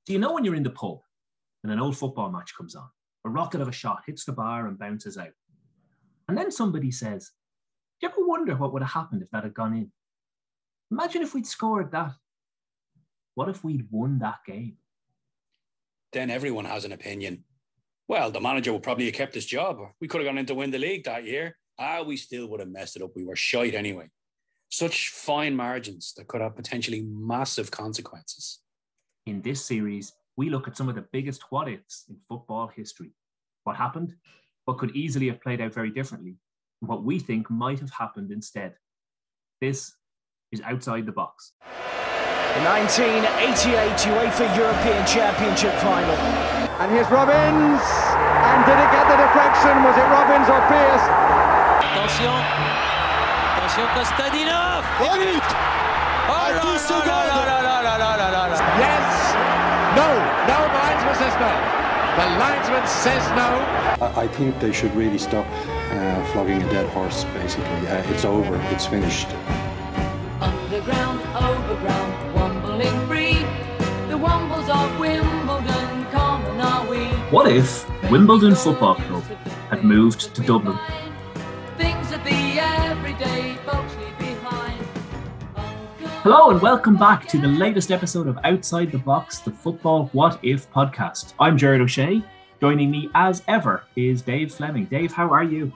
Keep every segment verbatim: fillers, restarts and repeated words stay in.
Do you know when you're in the pub and an old football match comes on, a rocket of a shot hits the bar and bounces out, and then somebody says, do you ever wonder what would have happened if that had gone in? Imagine if we'd scored that. What if we'd won that game? Then everyone has an opinion. Well, the manager would probably have kept his job. We could have gone in to win the league that year. Ah, we still would have messed it up. We were shite anyway. Such fine margins that could have potentially massive consequences. In this series, we look at some of the biggest what-ifs in football history. What happened, what could easily have played out very differently, and what we think might have happened instead. This is Outside the Box. The nineteen eighty-eight UEFA European Championship final. And here's Robbins. And did it get the deflection? Was it Robbins or Pierce? Attention. Attention, Kostadinov. Right. Oh, no, no, no, no, no, no, no, no, no. Yes. No. No, the linesman says no. The linesman says no. I, I think they should really stop uh, flogging a dead horse, basically. Uh, it's over. It's finished. Underground, overground, Wumbling free. The Wumbles of Wimbledon, common are we. What if Wimbledon Football Club had moved to Dublin? Things that the everyday folks leave behind. Hello and welcome back to the latest episode of Outside the Box, the Football What If podcast. I'm Jared O'Shea. Joining me as ever is Dave Fleming. Dave, how are you?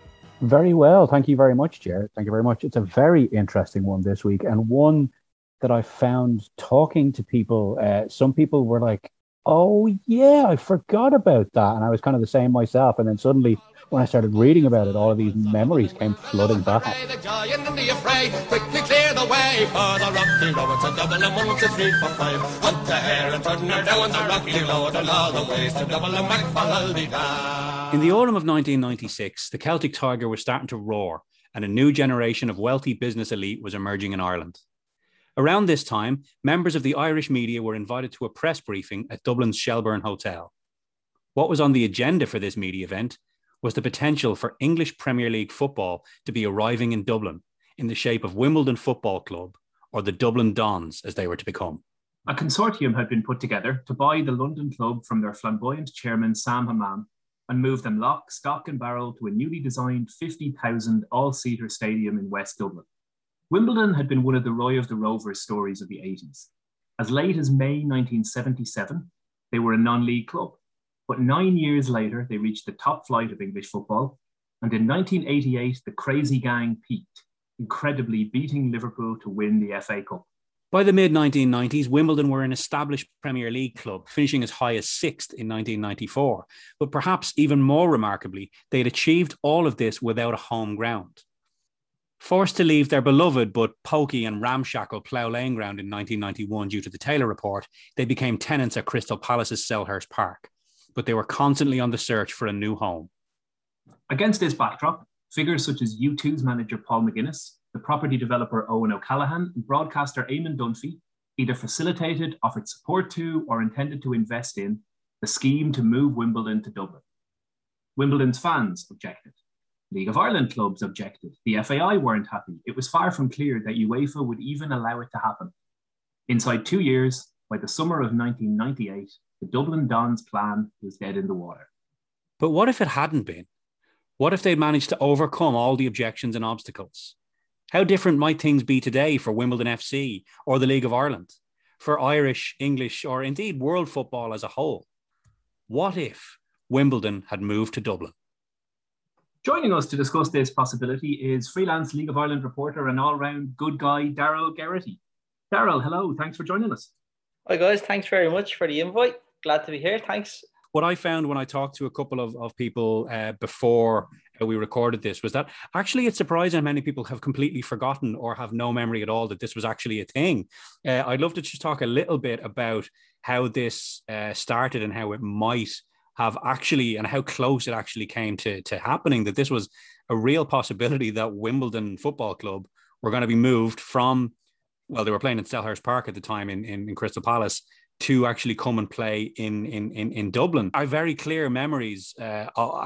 Very well. Thank you very much, Jared. Thank you very much. It's a very interesting one this week, and one that I found talking to people. Uh, some people were like, oh, yeah, I forgot about that. And I was kind of the same myself. And then suddenly, when I started reading about it, all of these memories came flooding back. The giant and the affray, quickly clear the way for the Rocky Road. It's a double and one, two, three, four, five. Hunt the hare and turn her down the Rocky Road. And all the ways to double and whack for Aldi. In the autumn of nineteen ninety-six, the Celtic Tiger was starting to roar, and a new generation of wealthy business elite was emerging in Ireland. Around this time, members of the Irish media were invited to a press briefing at Dublin's Shelbourne Hotel. What was on the agenda for this media event was the potential for English Premier League football to be arriving in Dublin in the shape of Wimbledon Football Club, or the Dublin Dons as they were to become. A consortium had been put together to buy the London club from their flamboyant chairman Sam Hammam and move them lock, stock and barrel to a newly designed fifty thousand all-seater stadium in West Dublin. Wimbledon had been one of the Roy of the Rovers stories of the eighties. As late as May nineteen seventy-seven, they were a non-league club. But nine years later, they reached the top flight of English football. And in nineteen eighty-eight, the crazy gang peaked, incredibly beating Liverpool to win the F A Cup. By the mid nineteen nineties, Wimbledon were an established Premier League club, finishing as high as sixth in nineteen ninety-four. But perhaps even more remarkably, they had achieved all of this without a home ground. Forced to leave their beloved but pokey and ramshackle Plough Lane ground in nineteen ninety-one due to the Taylor Report, they became tenants at Crystal Palace's Selhurst Park. But they were constantly on the search for a new home. Against this backdrop, figures such as U two's manager Paul McGuinness, the property developer Owen O'Callaghan, and broadcaster Eamon Dunphy either facilitated, offered support to, or intended to invest in the scheme to move Wimbledon to Dublin. Wimbledon's fans objected. League of Ireland clubs objected. The F A I weren't happy. It was far from clear that UEFA would even allow it to happen. Inside two years, by the summer of nineteen ninety-eight, the Dublin Dons plan was dead in the water. But what if it hadn't been? What if they'd managed to overcome all the objections and obstacles? How different might things be today for Wimbledon F C or the League of Ireland, for Irish, English, or indeed world football as a whole? What if Wimbledon had moved to Dublin? Joining us to discuss this possibility is freelance League of Ireland reporter and all-round good guy, Daryl Geraghty. Daryl, hello. Thanks for joining us. Hi, guys. Thanks very much for the invite. Glad to be here. Thanks. What I found when I talked to a couple of, of people uh, before we recorded this was that actually it's surprising how many people have completely forgotten or have no memory at all that this was actually a thing. Uh, I'd love to just talk a little bit about how this uh, started and how it might have actually, and how close it actually came to, to happening, that this was a real possibility that Wimbledon Football Club were going to be moved from, well, they were playing in Selhurst Park at the time in, in, in Crystal Palace, to actually come and play in in in, in Dublin. I have very clear memories uh,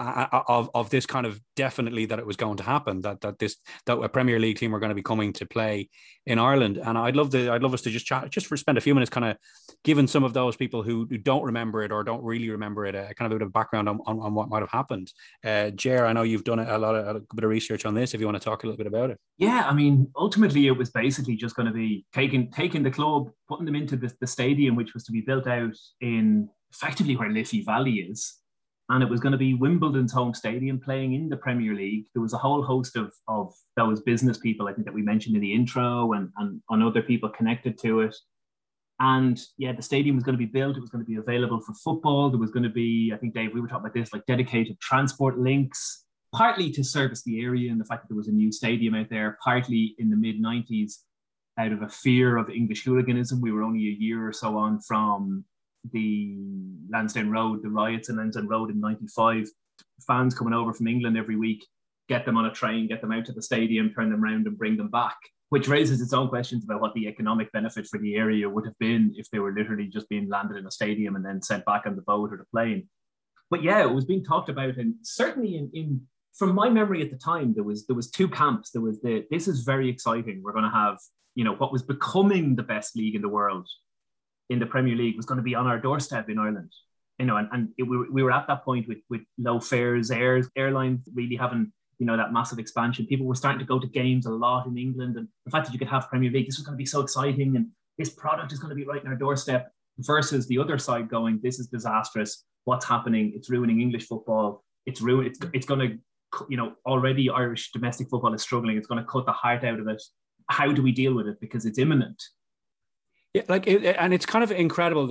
of of this kind of definitely that it was going to happen, that that this that a Premier League team were going to be coming to play in Ireland. And I'd love to I'd love us to just chat, just for spend a few minutes kind of giving some of those people who, who don't remember it or don't really remember it a kind of a bit of background on, on, on what might have happened. Uh, Ger, I know you've done a lot of a bit of research on this. If you want to talk a little bit about it. Yeah, I mean, ultimately it was basically just going to be taking taking the club, putting them into the, the stadium, which was to be built out in effectively where Liffey Valley is. And it was going to be Wimbledon's home stadium playing in the Premier League. There was a whole host of, of those business people, I think, that we mentioned in the intro and, and on other people connected to it. And yeah, the stadium was going to be built. It was going to be available for football. There was going to be, I think, Dave, we were talking about this, like dedicated transport links, partly to service the area and the fact that there was a new stadium out there, partly in the mid nineties out of a fear of English hooliganism. We were only a year or so on from the Lansdowne Road, the riots in Lansdowne Road in ninety-five. Fans coming over from England every week, get them on a train, get them out to the stadium, turn them around and bring them back, which raises its own questions about what the economic benefit for the area would have been if they were literally just being landed in a stadium and then sent back on the boat or the plane. But yeah, it was being talked about, and certainly in, in from my memory at the time, there was there was two camps. There was the, this is very exciting. We're going to have, you know, what was becoming the best league in the world in the Premier League was going to be on our doorstep in Ireland. You know, and, and it, we, we were at that point with, with low fares, airs, airlines really having, you know, that massive expansion. People were starting to go to games a lot in England. And the fact that you could have Premier League, this was going to be so exciting. And this product is going to be right on our doorstep, versus the other side going, this is disastrous. What's happening? It's ruining English football. It's ruin. It's, it's going to, you know, already Irish domestic football is struggling. It's going to cut the heart out of it. How do we deal with it? Because it's imminent. Yeah, like, it, and it's kind of incredible.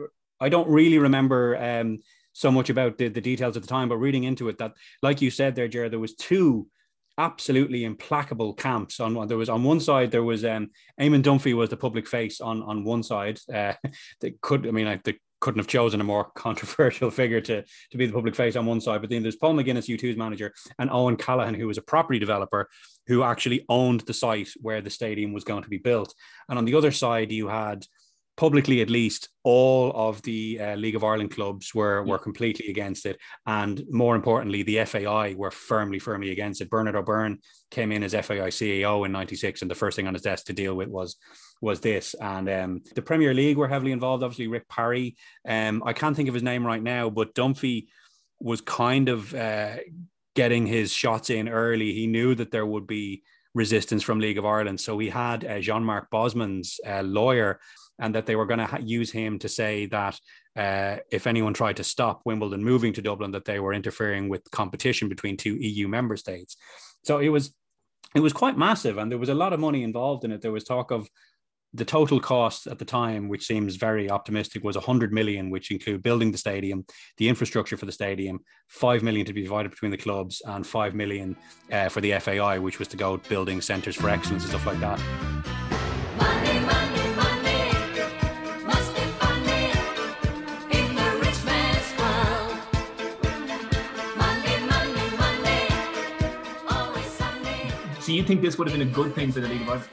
I don't really remember um, so much about the, the details at the time, but reading into it, that, like you said there, Jared, there was two absolutely implacable camps. On there was on one side there was um, Eamon Dunphy was the public face on on one side. Uh, they could, I mean, I, they couldn't have chosen a more controversial figure to to be the public face on one side. But then there's Paul McGuinness, U two's manager, and Owen Callaghan, who was a property developer who actually owned the site where the stadium was going to be built. And on the other side, you had, publicly at least, all of the uh, League of Ireland clubs were were completely against it. And more importantly, the F A I were firmly, firmly against it. Bernard O'Byrne came in as F A I C E O in ninety-six, and the first thing on his desk to deal with was was this. And um, the Premier League were heavily involved. Obviously, Rick Parry, um, I can't think of his name right now, but Dunphy was kind of uh, getting his shots in early. He knew that there would be resistance from League of Ireland. So he had uh, Jean-Marc Bosman's uh, lawyer, and that they were going to ha- use him to say that uh, if anyone tried to stop Wimbledon moving to Dublin, that they were interfering with competition between two E U member states. So it was it was quite massive, and there was a lot of money involved in it. There was talk of the total cost at the time, which seems very optimistic, was one hundred million, which include building the stadium, the infrastructure for the stadium, five million to be divided between the clubs, and five million uh, for the F A I, which was to go building centres for excellence and stuff like that. Money, money, money, must be funny in the rich man's world. Money, money, money, always sunny. So you think this would have been a good thing for the League of Ireland?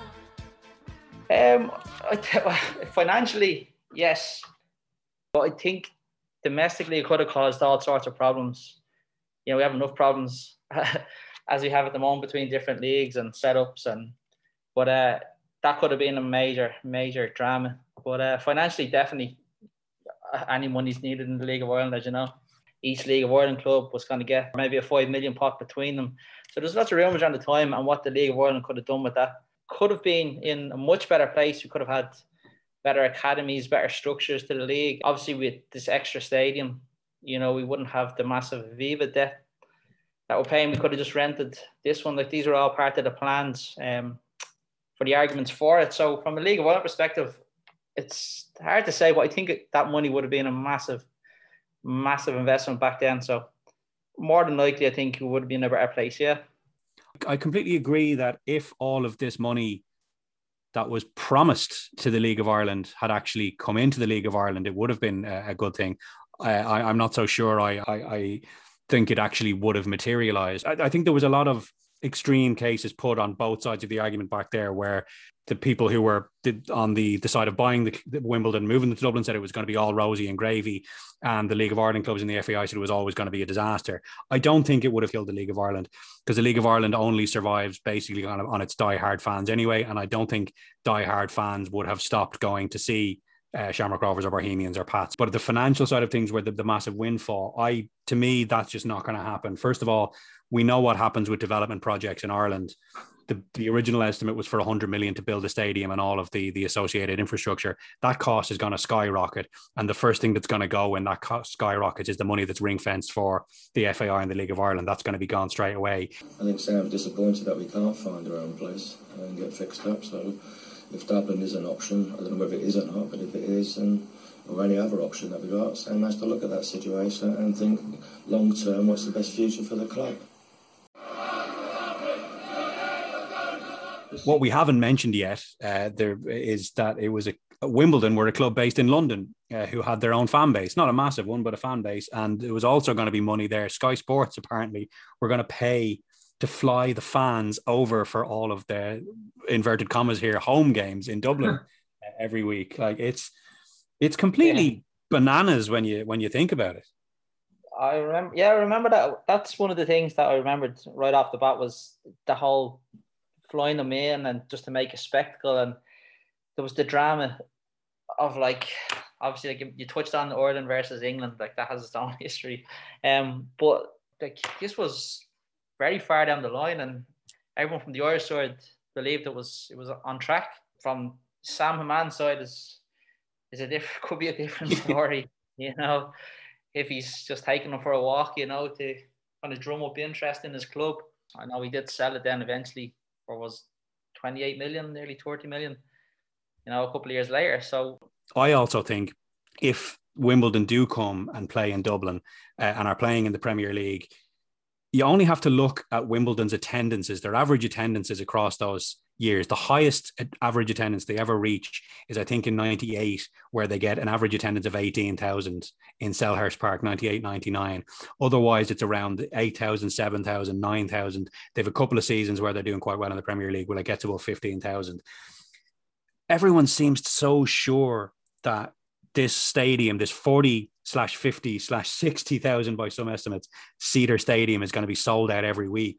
Um, I th- financially, yes, but I think domestically it could have caused all sorts of problems. You know, we have enough problems as we have at the moment between different leagues and setups, and but uh, that could have been a major, major drama. But uh, financially, definitely, uh, any money's needed in the League of Ireland, as you know. Each League of Ireland club was going to get maybe a five million pot between them. So there's lots of rumours around the time and what the League of Ireland could have done with that. Could have been in a much better place. We could have had better academies, better structures to the league. Obviously, with this extra stadium, you know, we wouldn't have the massive Viva debt that we're paying. We could have just rented this one. Like, these are all part of the plans um, for the arguments for it. So from a League of Ireland perspective, it's hard to say, but I think that money would have been a massive, massive investment back then. So more than likely, I think it would have been a better place, yeah. I completely agree that if all of this money that was promised to the League of Ireland had actually come into the League of Ireland, it would have been a, a good thing. I, I, I'm not so sure I, I, I think it actually would have materialized. I, I think there was a lot of extreme cases put on both sides of the argument back there, where the people who were on the, the side of buying the, the Wimbledon, moving to Dublin, said it was going to be all rosy and gravy, and the League of Ireland clubs and the F A I said it was always going to be a disaster. I don't think it would have killed the League of Ireland, because the League of Ireland only survives basically on, on its die-hard fans anyway, and I don't think die-hard fans would have stopped going to see uh, Shamrock Rovers or Bohemians or Pats. But the financial side of things, where the, the massive windfall, I to me, that's just not going to happen. First of all, we know what happens with development projects in Ireland. The, the original estimate was for one hundred million to build a stadium and all of the, the associated infrastructure. That cost is going to skyrocket. And the first thing that's going to go when that cost skyrockets is the money that's ring fenced for the F A I and the League of Ireland. That's going to be gone straight away. I think Sam's disappointed that we can't find our own place and get fixed up. So if Dublin is an option, I don't know whether it is or not, but if it is, and or any other option that we've got, Sam has to look at that situation and think long term, what's the best future for the club. What we haven't mentioned yet uh, there is that it was a, a Wimbledon were a club based in London uh, who had their own fan base, not a massive one, but a fan base. And it was also going to be money there. Sky Sports apparently were going to pay to fly the fans over for all of the, inverted commas here, home games in Dublin every week. Like it's it's completely yeah. bananas when you when you think about it. I remember, yeah, I remember that. That's one of the things that I remembered right off the bat was the whole flying them in and just to make a spectacle. And there was the drama of, like, obviously, like you touched on Ireland versus England, like that has its own history. Um, but like this was very far down the line, and everyone from the Irish side believed it was it was on track. From Sam Haman's side is is a different could be a different story, you know, if he's just taking them for a walk, you know, to kind of drum up interest in his club. I know he did sell it then eventually. Or was twenty-eight million, nearly thirty million, you know, a couple of years later. So I also think if Wimbledon do come and play in Dublin uh, and are playing in the Premier League, you only have to look at Wimbledon's attendances, their average attendances across those years. The highest average attendance they ever reach is, I think, in ninety-eight, where they get an average attendance of eighteen thousand in Selhurst Park, ninety-eight ninety-nine. Otherwise, it's around eight thousand, seven thousand, nine thousand. They have a couple of seasons where they're doing quite well in the Premier League, where it gets above fifteen thousand. Everyone seems so sure that this stadium, this forty slash fifty slash sixty thousand by some estimates, Cedar Stadium is going to be sold out every week.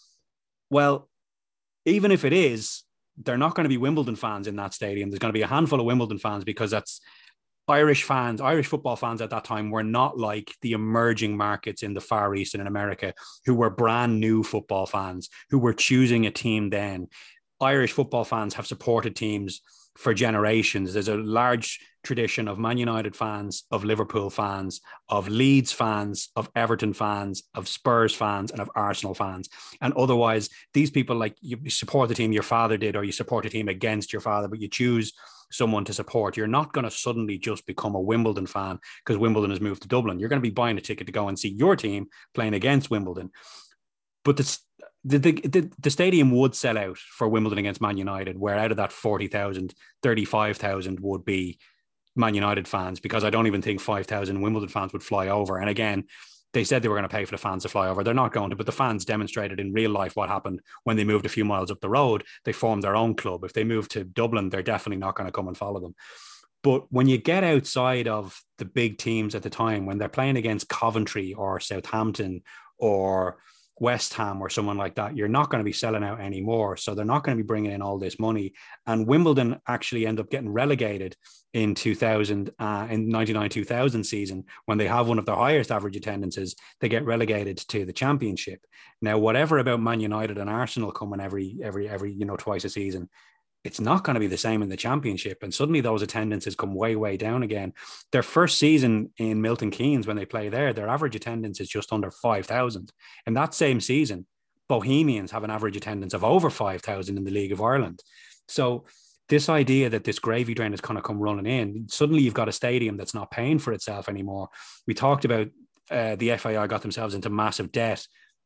Well, even if it is, they're not going to be Wimbledon fans in that stadium. There's going to be a handful of Wimbledon fans, because that's Irish fans, Irish football fans at that time were not like the emerging markets in the Far East and in America, who were brand new football fans, who were choosing a team then. Irish football fans have supported teams for generations. There's a large tradition of Man United fans, of Liverpool fans, of Leeds fans, of Everton fans, of Spurs fans, and of Arsenal fans. And otherwise, these people, like, you support the team your father did, or you support a team against your father, but you choose someone to support. You're not going to suddenly just become a Wimbledon fan because Wimbledon has moved to Dublin. You're going to be buying a ticket to go and see your team playing against Wimbledon. But the The, the, the stadium would sell out for Wimbledon against Man United, where out of that forty thousand, thirty-five thousand would be Man United fans, because I don't even think five thousand Wimbledon fans would fly over. And again, they said they were going to pay for the fans to fly over. They're not going to, but the fans demonstrated in real life what happened when they moved a few miles up the road. They formed their own club. If they move to Dublin, they're definitely not going to come and follow them. But when you get outside of the big teams at the time, when they're playing against Coventry or Southampton or West Ham or someone like that, you're not going to be selling out anymore. So they're not going to be bringing in all this money. And Wimbledon actually end up getting relegated in two thousand, uh, in ninety-nine two thousand season, when they have one of their highest average attendances. They get relegated to the Championship. Now, whatever about Man United and Arsenal coming every every every you know twice a season, it's not going to be the same in the Championship. And suddenly those attendances come way, way down again. Their first season in Milton Keynes, when they play there, their average attendance is just under five thousand. In that same season, Bohemians have an average attendance of over five thousand in the League of Ireland. So this idea that this gravy train is going to come running in, suddenly you've got a stadium that's not paying for itself anymore. We talked about uh, the F A I got themselves into massive debt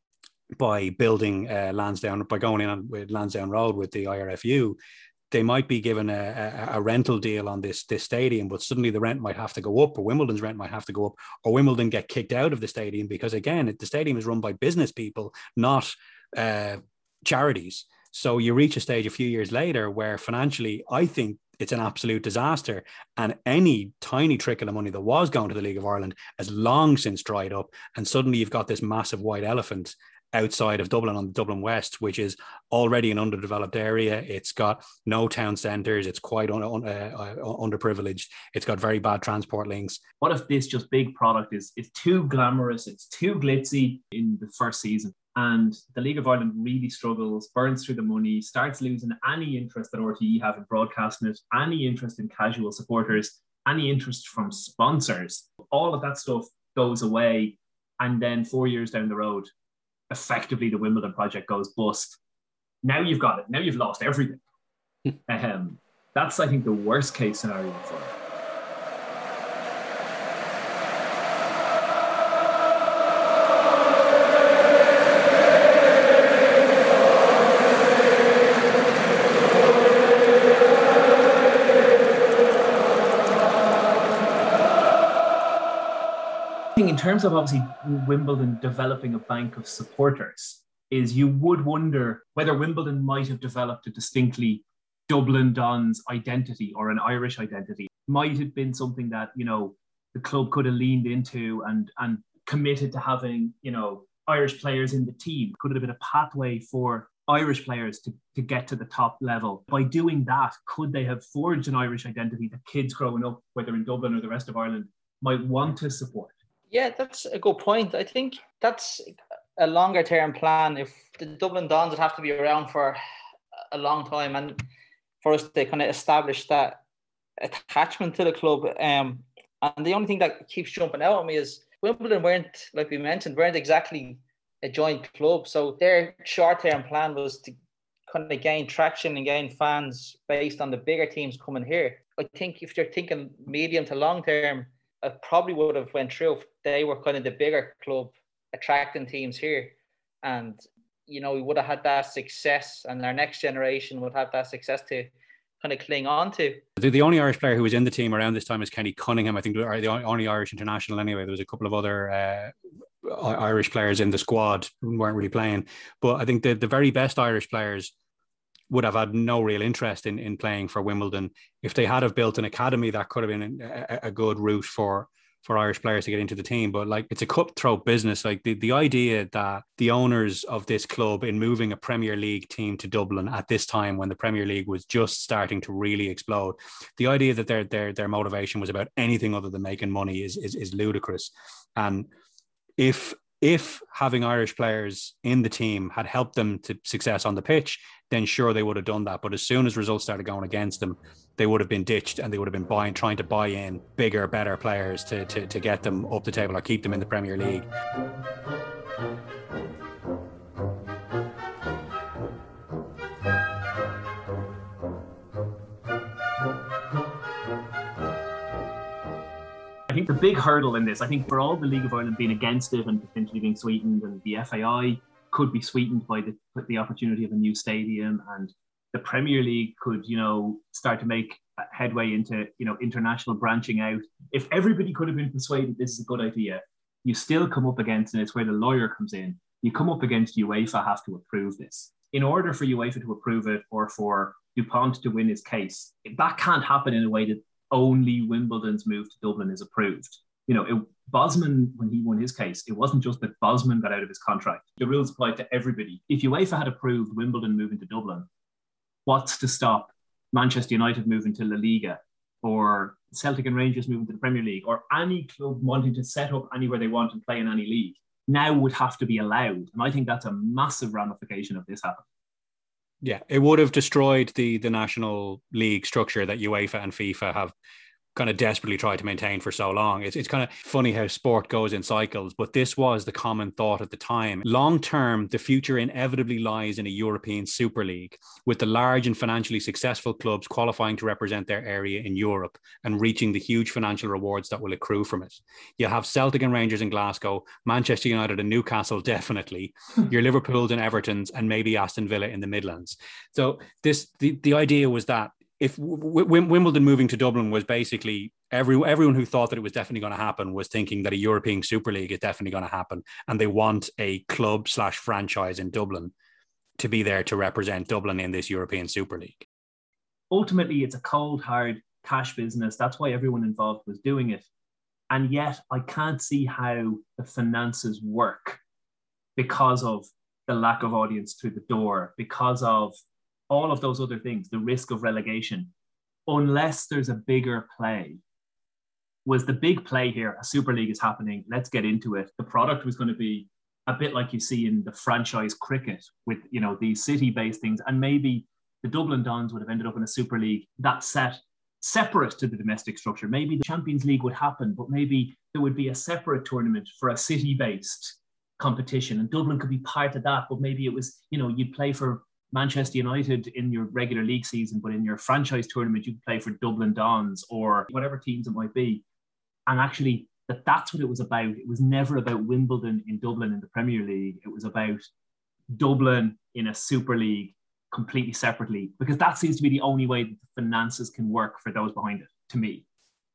by building uh, Lansdowne, by going in on, with Lansdowne Road with the I R F U. They might be given a, a, a rental deal on this, this stadium, but suddenly the rent might have to go up, or Wimbledon's rent might have to go up, or Wimbledon get kicked out of the stadium, because again, the stadium is run by business people, not uh, charities. So you reach a stage a few years later where financially, I think it's an absolute disaster. And any tiny trickle of money that was going to the League of Ireland has long since dried up. And suddenly you've got this massive white elephant outside of Dublin on the Dublin West, which is already an underdeveloped area. It's got no town centres. It's quite un, un, uh, underprivileged. It's got very bad transport links. What if this just big product is it's too glamorous, it's too glitzy in the first season, and the League of Ireland really struggles, burns through the money, starts losing any interest that R T E have in broadcasting it, any interest in casual supporters, any interest from sponsors. All of that stuff goes away, and then four years down the road, effectively the Wimbledon project goes bust. Now you've got it. Now you've lost everything. um, that's, I think, the worst case scenario for it. In terms of obviously Wimbledon developing a bank of supporters, is you would wonder whether Wimbledon might have developed a distinctly Dublin Dons identity or an Irish identity. Might have been something that, you know, the club could have leaned into and, and committed to having, you know, Irish players in the team. Could it have been a pathway for Irish players to, to get to the top level? By doing that, could they have forged an Irish identity that kids growing up, whether in Dublin or the rest of Ireland, might want to support? Yeah, that's a good point. I think that's a longer term plan. If the Dublin Dons would have to be around for a long time, and for us to kind of establish that attachment to the club. Um, and the only thing that keeps jumping out at me is Wimbledon weren't, like we mentioned, weren't exactly a joint club. So their short term plan was to kind of gain traction and gain fans based on the bigger teams coming here. I think if you're thinking medium to long term, it probably would have went through if they were kind of the bigger club attracting teams here. And, you know, we would have had that success, and our next generation would have that success to kind of cling on to. The, the only Irish player who was in the team around this time is Kenny Cunningham. I think the only Irish international anyway. There was a couple of other uh, Irish players in the squad who weren't really playing. But I think the, the very best Irish players would have had no real interest in, in playing for Wimbledon. If they had have built an academy, that could have been a, a good route for, for Irish players to get into the team. But like, it's a cutthroat business. Like the, the idea that the owners of this club, in moving a Premier League team to Dublin at this time when the Premier League was just starting to really explode, the idea that their their their motivation was about anything other than making money is is, is ludicrous. And if If having Irish players in the team had helped them to success on the pitch, then sure, they would have done that. But as soon as results started going against them, they would have been ditched, and they would have been buying, trying to buy in bigger, better players to, to, to get them up the table or keep them in the Premier League. I think the big hurdle in this, I think for all the League of Ireland being against it and potentially being sweetened, and the F A I could be sweetened by the the opportunity of a new stadium, and the Premier League could, you know, start to make headway into, you know, international branching out. If everybody could have been persuaded this is a good idea, you still come up against, and it's where the lawyer comes in, you come up against UEFA have to approve this. In order for UEFA to approve it, or for DuPont to win his case, that can't happen in a way that only Wimbledon's move to Dublin is approved. You know, it, Bosman, when he won his case, it wasn't just that Bosman got out of his contract. The rules applied to everybody. If UEFA had approved Wimbledon moving to Dublin, what's to stop Manchester United moving to La Liga, or Celtic and Rangers moving to the Premier League, or any club wanting to set up anywhere they want and play in any league? Now would have to be allowed. And I think that's a massive ramification of this happening. Yeah, it would have destroyed the the National League structure that UEFA and FIFA have kind of desperately tried to maintain for so long. It's, it's kind of funny how sport goes in cycles, but this was the common thought at the time. Long term, the future inevitably lies in a European Super League, with the large and financially successful clubs qualifying to represent their area in Europe and reaching the huge financial rewards that will accrue from it. You'll have Celtic and Rangers in Glasgow, Manchester United and Newcastle definitely, your Liverpools and Evertons, and maybe Aston Villa in the Midlands. So this the, the idea was that if w- w- Wimbledon moving to Dublin was basically every, everyone who thought that it was definitely going to happen was thinking that a European Super League is definitely going to happen, and they want a club slash franchise in Dublin. to be there to represent Dublin in this European Super League. Ultimately, it's a cold, hard cash business. That's why everyone involved was doing it. And yet I can't see how the finances work because of the lack of audience through the door, because of all of those other things, the risk of relegation, unless there's a bigger play. Was the big play here, a Super League is happening, let's get into it. The product was going to be a bit like you see in the franchise cricket with, you know, these city-based things. And maybe the Dublin Dons would have ended up in a Super League that set separate to the domestic structure. Maybe the Champions League would happen, but maybe there would be a separate tournament for a city-based competition, and Dublin could be part of that. But maybe it was, you know, you'd play for Manchester United in your regular league season, but in your franchise tournament, you could play for Dublin Dons or whatever teams it might be. And actually, that that's what it was about. It was never about Wimbledon in Dublin in the Premier League. It was about Dublin in a Super League completely separately, because that seems to be the only way that the finances can work for those behind it, to me.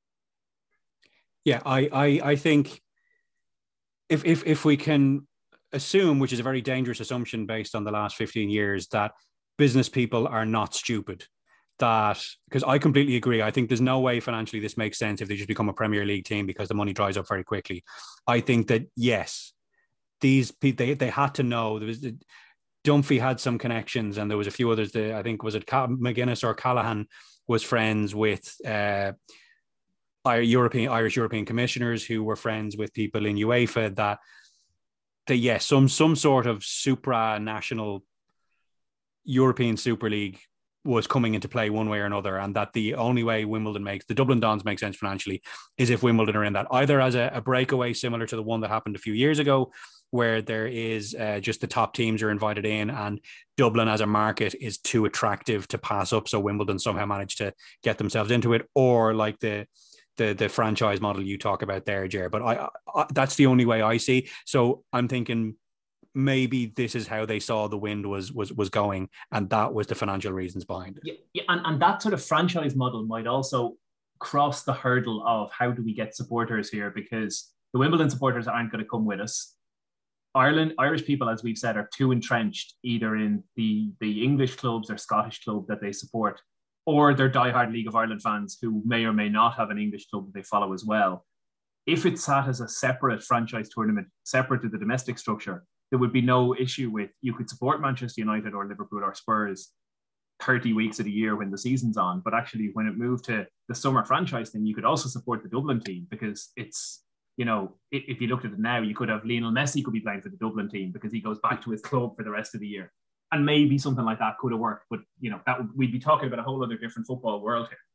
Yeah, I I, I think if if if we can assume, which is a very dangerous assumption based on the last fifteen years, that business people are not stupid, that, because I completely agree. I think there's no way financially this makes sense if they just become a Premier League team because the money dries up very quickly. I think that, yes, these people, they, they had to know. There was Dunphy had some connections, and there was a few others. That I think, was it McGuinness or Callahan was friends with uh, European Irish European commissioners who were friends with people in UEFA. That, that yes, some some sort of supranational European Super League was coming into play one way or another, and that the only way Wimbledon makes, the Dublin Dons make sense financially, is if Wimbledon are in that, either as a, a breakaway similar to the one that happened a few years ago, where there is uh, just the top teams are invited in and Dublin as a market is too attractive to pass up, so Wimbledon somehow managed to get themselves into it, or like the the the franchise model you talk about there, Ger. But I, I that's the only way I see. So I'm thinking maybe this is how they saw the wind was was was going, and that was the financial reasons behind it. Yeah, yeah, and, and that sort of franchise model might also cross the hurdle of how do we get supporters here, because the Wimbledon supporters aren't going to come with us. Ireland, Irish people, as we've said, are too entrenched either in the, the English clubs or Scottish club that they support, or they're diehard League of Ireland fans who may or may not have an English club that they follow as well. If it's sat as a separate franchise tournament, separate to the domestic structure, there would be no issue with, you could support Manchester United or Liverpool or Spurs thirty weeks of the year when the season's on. But actually, when it moved to the summer franchise thing, you could also support the Dublin team, because it's, you know, if you looked at it now, you could have Lionel Messi could be playing for the Dublin team because he goes back to his club for the rest of the year. And maybe something like that could have worked. But, you know, that would, we'd be talking about a whole other different football world here.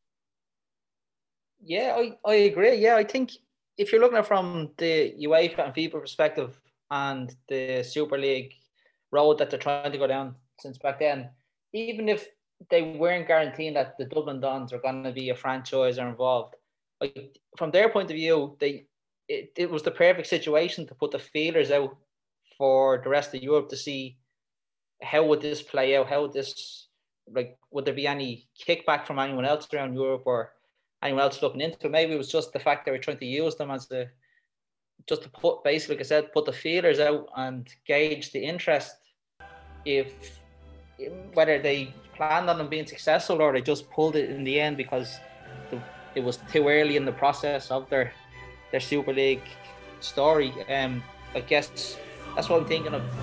Yeah, I, I agree. Yeah, I think if you're looking at it from the UEFA and FIFA perspective and the Super League road that they're trying to go down since back then, even if they weren't guaranteeing that the Dublin Dons are going to be a franchise or involved, like from their point of view, they it, it was the perfect situation to put the feelers out for the rest of Europe to see how would this play out, how would this, like, would there be any kickback from anyone else around Europe or anyone else looking into it? Maybe it was just the fact they were trying to use them as a, just to put, basically, like I said, put the feelers out and gauge the interest, if whether they planned on them being successful or they just pulled it in the end because the, it was too early in the process of their their Super League story. Um, I guess that's what I'm thinking of.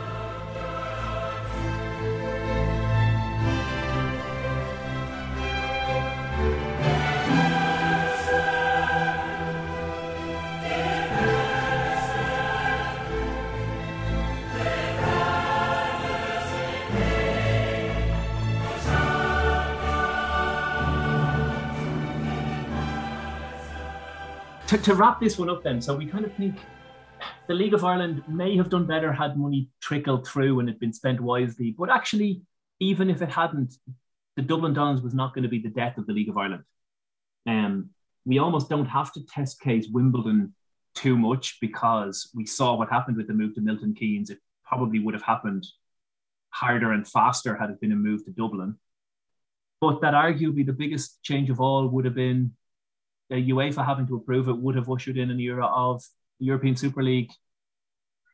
To, to wrap this one up then, so we kind of think the League of Ireland may have done better had money trickled through and it been spent wisely, but actually, even if it hadn't, the Dublin Dons was not going to be the death of the League of Ireland. Um, we almost don't have to test case Wimbledon too much, because we saw what happened with the move to Milton Keynes. It probably would have happened harder and faster had it been a move to Dublin. But that arguably the biggest change of all would have been Uh, UEFA having to approve it, would have ushered in an era of the European Super League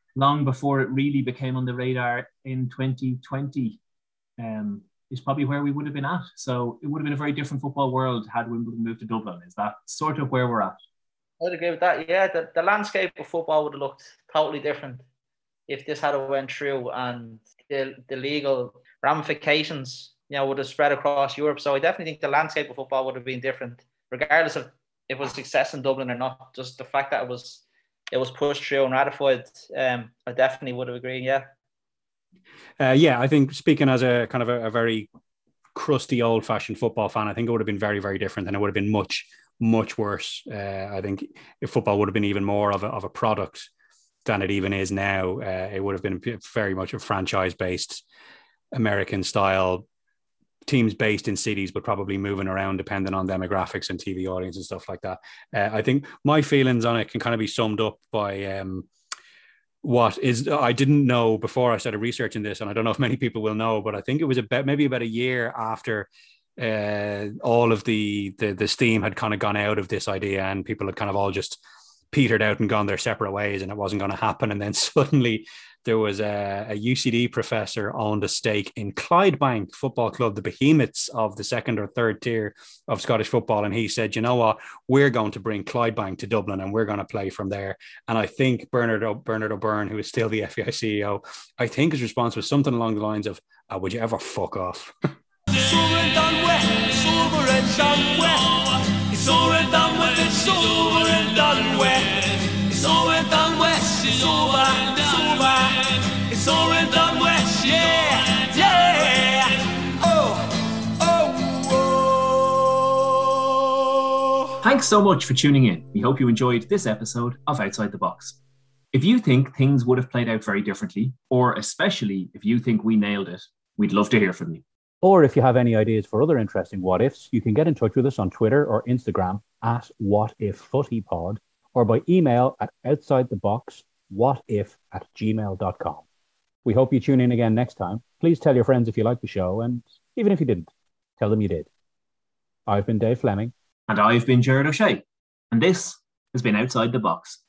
long before it really became on the radar in twenty twenty, um, is probably where we would have been at. So it would have been a very different football world had Wimbledon moved to Dublin. Is that sort of where we're at? I'd agree with that. Yeah, the, the landscape of football would have looked totally different if this had went through, and the, the legal ramifications, you know, would have spread across Europe. So I definitely think the landscape of football would have been different, regardless of if it was success in Dublin or not. Just the fact that it was it was pushed through and ratified, um, I definitely would have agreed. Yeah. Uh, yeah, I think speaking as a kind of a, a very crusty, old-fashioned football fan, I think it would have been very, very different, and it would have been much, much worse. Uh, I think if football would have been even more of a, of a product than it even is now, uh, it would have been very much a franchise-based American-style teams based in cities, but probably moving around depending on demographics and T V audience and stuff like that. Uh, I think my feelings on it can kind of be summed up by um, what is, I didn't know before I started researching this, and I don't know if many people will know, but I think it was about maybe about a year after uh, all of the, the the steam had kind of gone out of this idea, and people had kind of all just petered out and gone their separate ways, and it wasn't going to happen. And then suddenly there was a, a U C D professor owned a stake in Clydebank Football Club, the behemoths of the second or third tier of Scottish football. And he said, you know what, we're going to bring Clydebank to Dublin and we're going to play from there. And I think Bernard, o- Bernard O'Byrne, who is still the F A I C E O, I think his response was something along the lines of, oh, would you ever fuck off? It's over and done with, it's over, it's over, it's over and done with, yeah, yeah, oh, oh, oh. Thanks so much for tuning in. We hope you enjoyed this episode of Outside the Box. If you think things would have played out very differently, or especially if you think we nailed it, we'd love to hear from you. Or if you have any ideas for other interesting what ifs, you can get in touch with us on Twitter or Instagram at whatiffootypod, or by email at outsidetheboxwhatif at gmail dot com. We hope you tune in again next time. Please tell your friends if you like the show, and even if you didn't, tell them you did. I've been Dave Fleming. And I've been Jared O'Shea. And this has been Outside the Box.